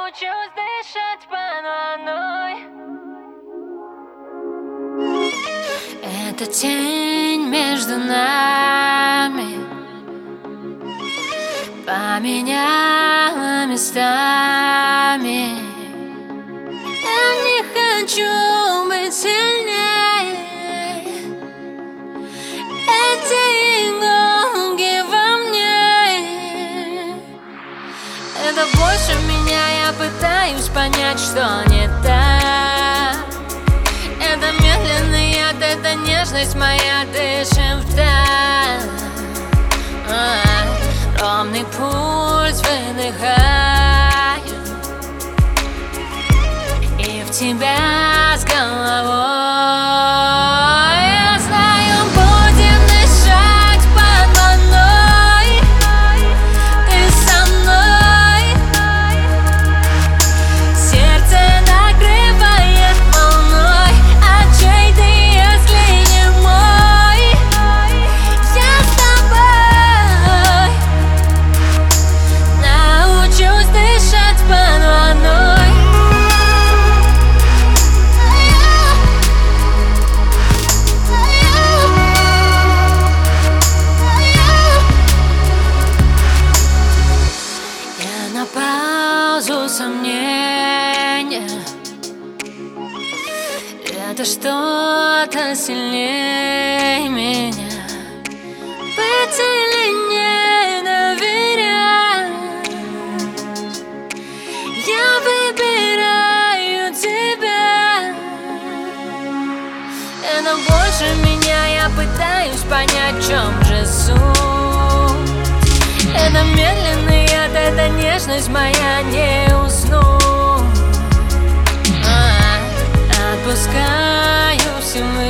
научусь дышать под водой. Это тень между нами поменяла местами. Я не хочу быть сильнее. Эти иголки во мне. Это больше меня, я пытаюсь понять, что не так. Это медленный яд, это нежность моя, дышим вдаль. Ровный пульс выдыхаю и в тебя с головой. Я знаю, будем дышать под водой. Ты со мной. Сердце накрывает волной. А чей ты, если не мой? Я с тобой научусь дышать под водой. Я на паузу сомнения. Это что-то сильнее меня. Быть или не доверять. Я выбираю тебя. Это больше меня, я пытаюсь понять, в чем же суть. Это медленный яд, это нежность моя, не усну. Отпускаю все мысли.